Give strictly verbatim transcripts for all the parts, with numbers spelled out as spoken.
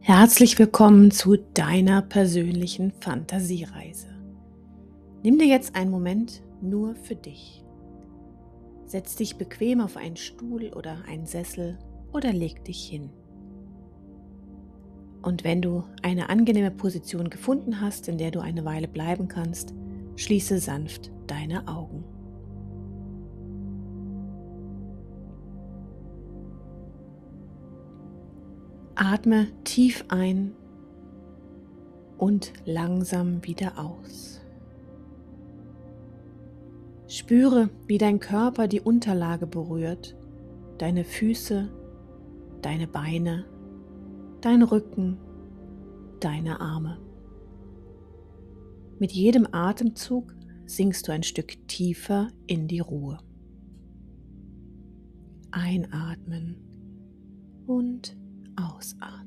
Herzlich willkommen zu deiner persönlichen Fantasiereise. Nimm dir jetzt einen Moment nur für dich. Setz dich bequem auf einen Stuhl oder einen Sessel oder leg dich hin. Und wenn du eine angenehme Position gefunden hast, in der du eine Weile bleiben kannst, schließe sanft deine Augen. Atme tief ein und langsam wieder aus. Spüre, wie dein Körper die Unterlage berührt, deine Füße, deine Beine, dein Rücken, deine Arme. Mit jedem Atemzug sinkst du ein Stück tiefer in die Ruhe. Einatmen und ausatmen.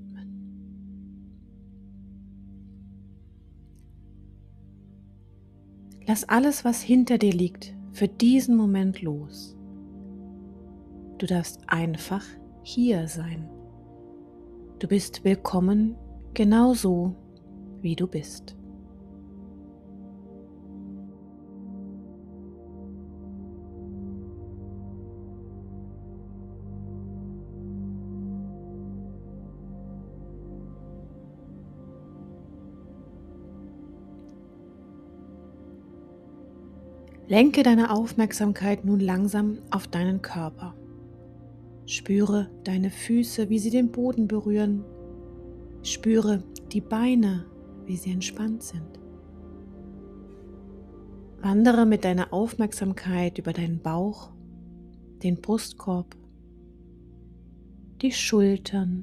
Lass alles, was hinter dir liegt, für diesen Moment los. Du darfst einfach hier sein. Du bist willkommen, genau so, wie du bist. Lenke deine Aufmerksamkeit nun langsam auf deinen Körper. Spüre deine Füße, wie sie den Boden berühren. Spüre die Beine, wie sie entspannt sind. Wandere mit deiner Aufmerksamkeit über deinen Bauch, den Brustkorb, die Schultern,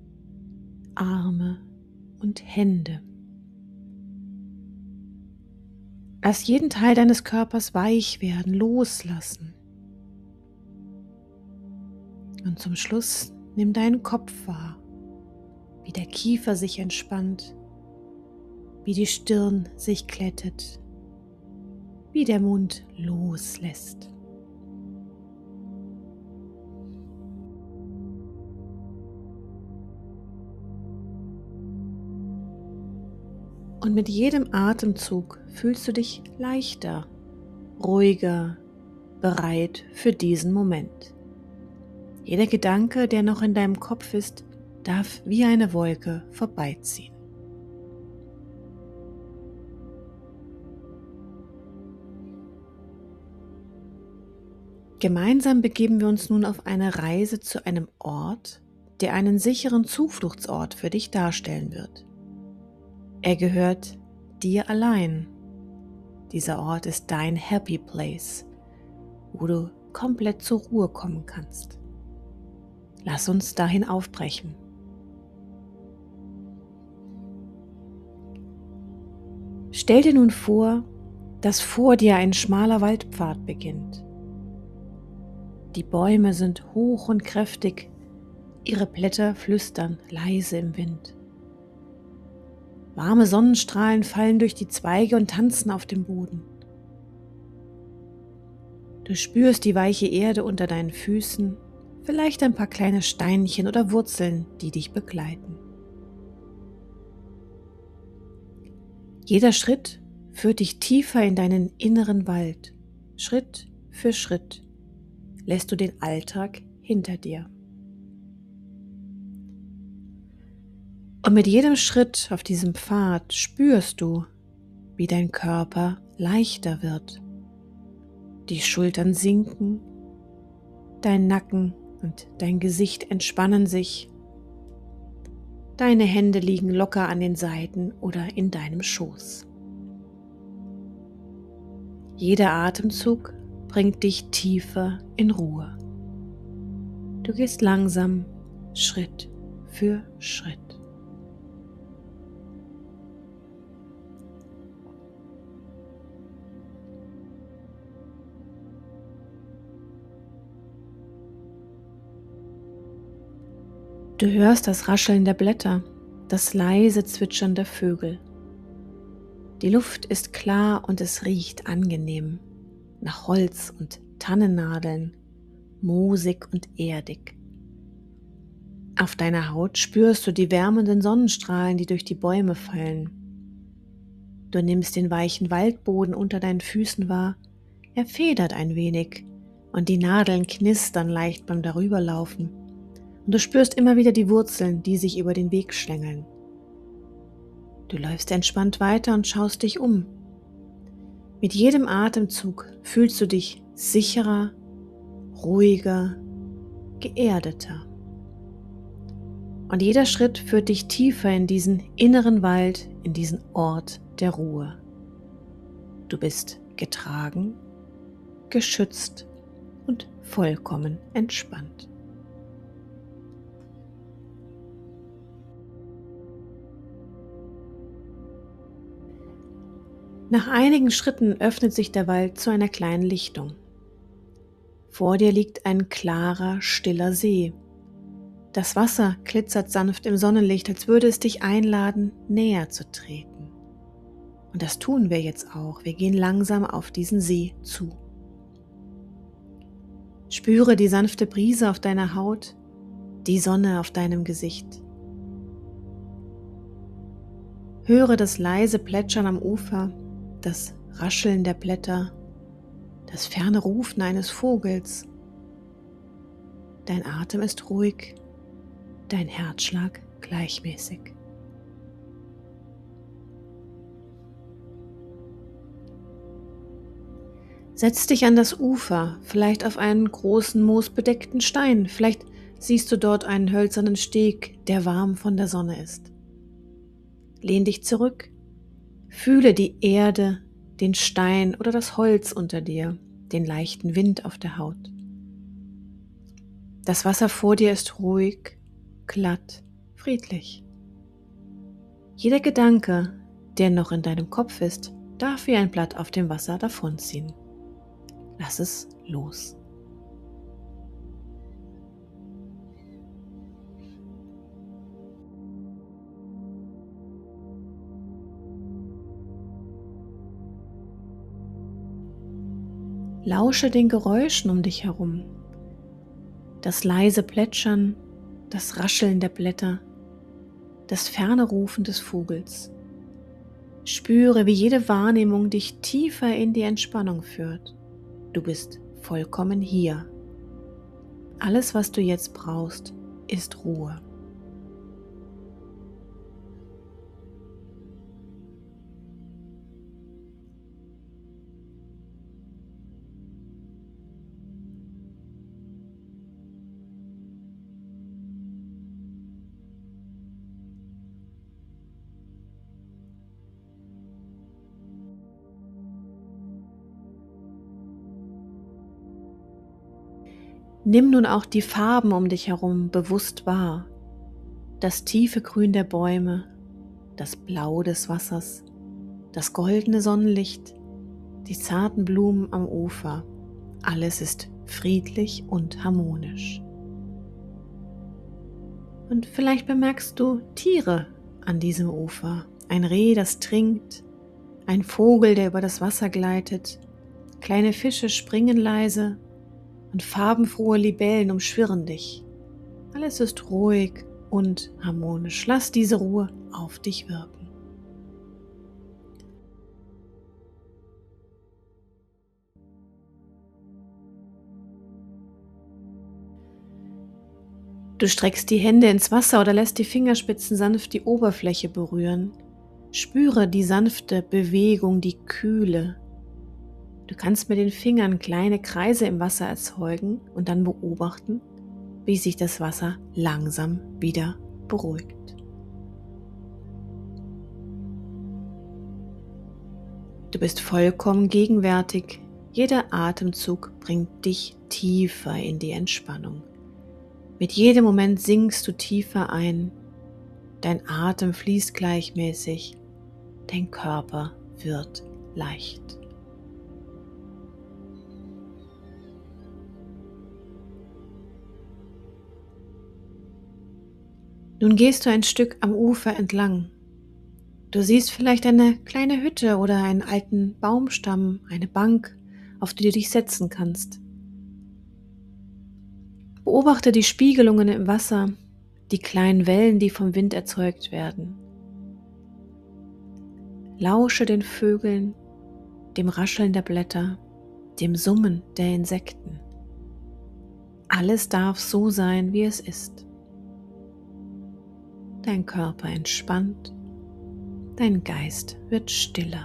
Arme und Hände. Lass jeden Teil deines Körpers weich werden, loslassen. Und zum Schluss nimm deinen Kopf wahr, wie der Kiefer sich entspannt, wie die Stirn sich glättet, wie der Mund loslässt. Und mit jedem Atemzug fühlst du dich leichter, ruhiger, bereit für diesen Moment. Jeder Gedanke, der noch in deinem Kopf ist, darf wie eine Wolke vorbeiziehen. Gemeinsam begeben wir uns nun auf eine Reise zu einem Ort, der einen sicheren Zufluchtsort für dich darstellen wird. Er gehört dir allein. Dieser Ort ist dein Happy Place, wo du komplett zur Ruhe kommen kannst. Lass uns dahin aufbrechen. Stell dir nun vor, dass vor dir ein schmaler Waldpfad beginnt. Die Bäume sind hoch und kräftig, ihre Blätter flüstern leise im Wind. Warme Sonnenstrahlen fallen durch die Zweige und tanzen auf dem Boden. Du spürst die weiche Erde unter deinen Füßen, vielleicht ein paar kleine Steinchen oder Wurzeln, die dich begleiten. Jeder Schritt führt dich tiefer in deinen inneren Wald. Schritt für Schritt lässt du den Alltag hinter dir. Und mit jedem Schritt auf diesem Pfad spürst du, wie dein Körper leichter wird. Die Schultern sinken, dein Nacken und dein Gesicht entspannen sich. Deine Hände liegen locker an den Seiten oder in deinem Schoß. Jeder Atemzug bringt dich tiefer in Ruhe. Du gehst langsam, Schritt für Schritt. Du hörst das Rascheln der Blätter, das leise Zwitschern der Vögel. Die Luft ist klar und es riecht angenehm nach Holz und Tannennadeln, moosig und erdig. Auf deiner Haut spürst du die wärmenden Sonnenstrahlen, die durch die Bäume fallen. Du nimmst den weichen Waldboden unter deinen Füßen wahr. Er federt ein wenig und die Nadeln knistern leicht beim Darüberlaufen. Und du spürst immer wieder die Wurzeln, die sich über den Weg schlängeln. Du läufst entspannt weiter und schaust dich um. Mit jedem Atemzug fühlst du dich sicherer, ruhiger, geerdeter. Und jeder Schritt führt dich tiefer in diesen inneren Wald, in diesen Ort der Ruhe. Du bist getragen, geschützt und vollkommen entspannt. Nach einigen Schritten öffnet sich der Wald zu einer kleinen Lichtung. Vor dir liegt ein klarer, stiller See. Das Wasser glitzert sanft im Sonnenlicht, als würde es dich einladen, näher zu treten. Und das tun wir jetzt auch. Wir gehen langsam auf diesen See zu. Spüre die sanfte Brise auf deiner Haut, die Sonne auf deinem Gesicht. Höre das leise Plätschern am Ufer, das Rascheln der Blätter, das ferne Rufen eines Vogels. Dein Atem ist ruhig, dein Herzschlag gleichmäßig. Setz dich an das Ufer, vielleicht auf einen großen moosbedeckten Stein, vielleicht siehst du dort einen hölzernen Steg, der warm von der Sonne ist. Lehn dich zurück, fühle die Erde, den Stein oder das Holz unter dir, den leichten Wind auf der Haut. Das Wasser vor dir ist ruhig, glatt, friedlich. Jeder Gedanke, der noch in deinem Kopf ist, darf wie ein Blatt auf dem Wasser davonziehen. Lass es los. Lausche den Geräuschen um dich herum. Das leise Plätschern, das Rascheln der Blätter, das ferne Rufen des Vogels. Spüre, wie jede Wahrnehmung dich tiefer in die Entspannung führt. Du bist vollkommen hier. Alles, was du jetzt brauchst, ist Ruhe. Nimm nun auch die Farben um dich herum bewusst wahr. Das tiefe Grün der Bäume, das Blau des Wassers, das goldene Sonnenlicht, die zarten Blumen am Ufer. Alles ist friedlich und harmonisch. Und vielleicht bemerkst du Tiere an diesem Ufer. Ein Reh, das trinkt, ein Vogel, der über das Wasser gleitet, kleine Fische springen leise und farbenfrohe Libellen umschwirren dich. Alles ist ruhig und harmonisch. Lass diese Ruhe auf dich wirken. Du streckst die Hände ins Wasser oder lässt die Fingerspitzen sanft die Oberfläche berühren. Spüre die sanfte Bewegung, die Kühle. Du kannst mit den Fingern kleine Kreise im Wasser erzeugen und dann beobachten, wie sich das Wasser langsam wieder beruhigt. Du bist vollkommen gegenwärtig. Jeder Atemzug bringt dich tiefer in die Entspannung. Mit jedem Moment sinkst du tiefer ein. Dein Atem fließt gleichmäßig. Dein Körper wird leicht. Nun gehst du ein Stück am Ufer entlang. Du siehst vielleicht eine kleine Hütte oder einen alten Baumstamm, eine Bank, auf die du dich setzen kannst. Beobachte die Spiegelungen im Wasser. die kleinen Wellen, die vom Wind erzeugt werden. Lausche den Vögeln, dem Rascheln der Blätter, dem Summen der Insekten. Alles darf so sein, wie es ist. Dein Körper entspannt, dein Geist wird stiller.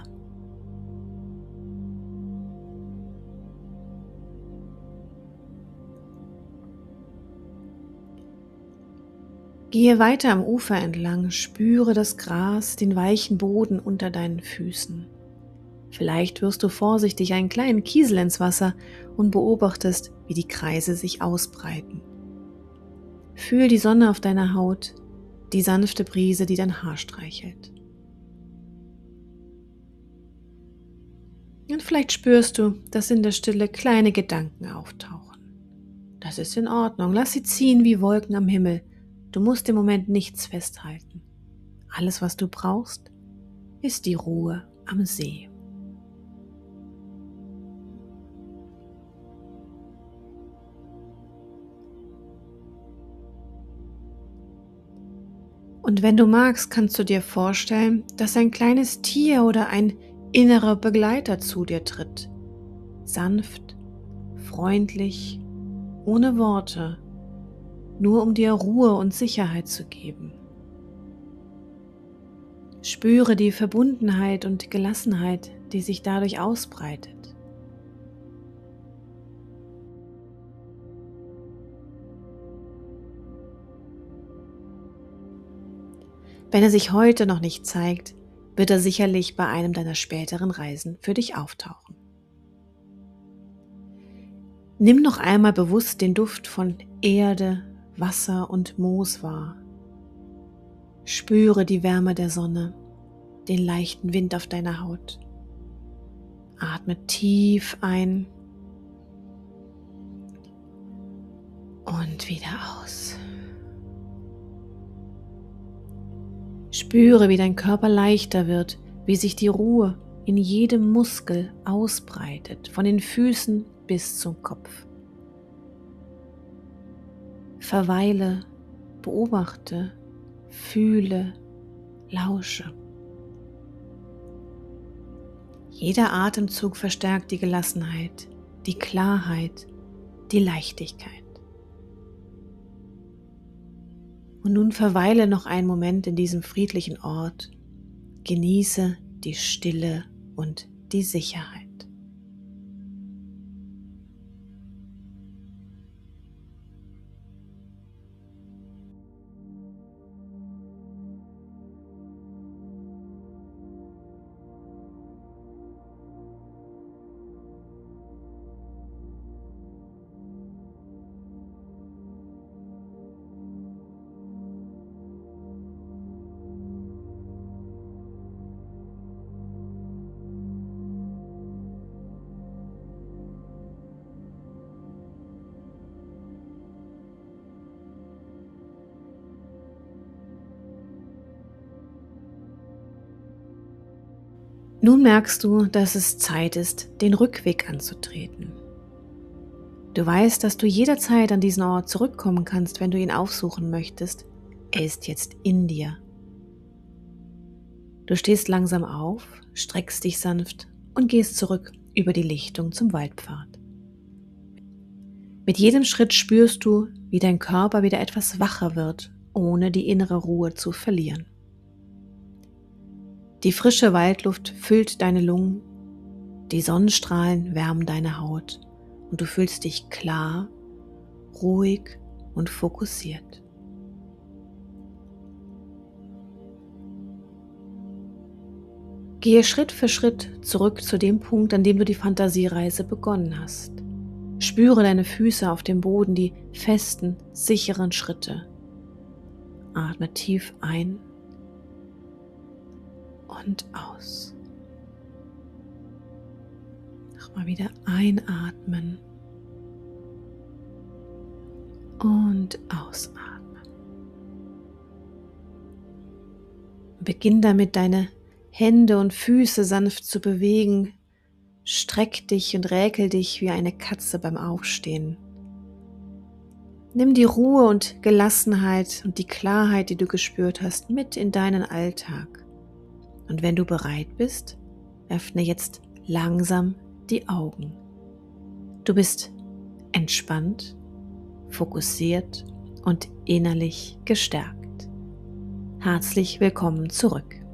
Gehe weiter am Ufer entlang, spüre das Gras, den weichen Boden unter deinen Füßen. Vielleicht wirfst du vorsichtig einen kleinen Kiesel ins Wasser und beobachtest, wie die Kreise sich ausbreiten. Fühl die Sonne auf deiner Haut, die sanfte Brise, die dein Haar streichelt. Und vielleicht spürst du, dass in der Stille kleine Gedanken auftauchen. Das ist in Ordnung, lass sie ziehen wie Wolken am Himmel. Du musst im Moment nichts festhalten. Alles, was du brauchst, ist die Ruhe am See. Und wenn du magst, kannst du dir vorstellen, dass ein kleines Tier oder ein innerer Begleiter zu dir tritt. Sanft, freundlich, ohne Worte, nur um dir Ruhe und Sicherheit zu geben. Spüre die Verbundenheit und Gelassenheit, die sich dadurch ausbreitet. Wenn er sich heute noch nicht zeigt, wird er sicherlich bei einem deiner späteren Reisen für dich auftauchen. Nimm noch einmal bewusst den Duft von Erde, Wasser und Moos wahr. Spüre die Wärme der Sonne, den leichten Wind auf deiner Haut. Atme tief ein und wieder aus. Spüre, wie dein Körper leichter wird, wie sich die Ruhe in jedem Muskel ausbreitet, von den Füßen bis zum Kopf. Verweile, beobachte, fühle, lausche. Jeder Atemzug verstärkt die Gelassenheit, die Klarheit, die Leichtigkeit. Und nun verweile noch einen Moment in diesem friedlichen Ort, genieße die Stille und die Sicherheit. Nun merkst du, dass es Zeit ist, den Rückweg anzutreten. Du weißt, dass du jederzeit an diesen Ort zurückkommen kannst, wenn du ihn aufsuchen möchtest. Er ist jetzt in dir. Du stehst langsam auf, streckst dich sanft und gehst zurück über die Lichtung zum Waldpfad. Mit jedem Schritt spürst du, wie dein Körper wieder etwas wacher wird, ohne die innere Ruhe zu verlieren. Die frische Waldluft füllt deine Lungen, die Sonnenstrahlen wärmen deine Haut und du fühlst dich klar, ruhig und fokussiert. Gehe Schritt für Schritt zurück zu dem Punkt, an dem du die Fantasiereise begonnen hast. Spüre deine Füße auf dem Boden, die festen, sicheren Schritte. Atme tief ein und aus. Nochmal wieder einatmen und ausatmen. Beginn damit, deine Hände und Füße sanft zu bewegen. Streck dich und räkel dich wie eine Katze beim Aufstehen. Nimm die Ruhe und Gelassenheit und die Klarheit, die du gespürt hast, mit in deinen Alltag. Und wenn du bereit bist, öffne jetzt langsam die Augen. Du bist entspannt, fokussiert und innerlich gestärkt. Herzlich willkommen zurück.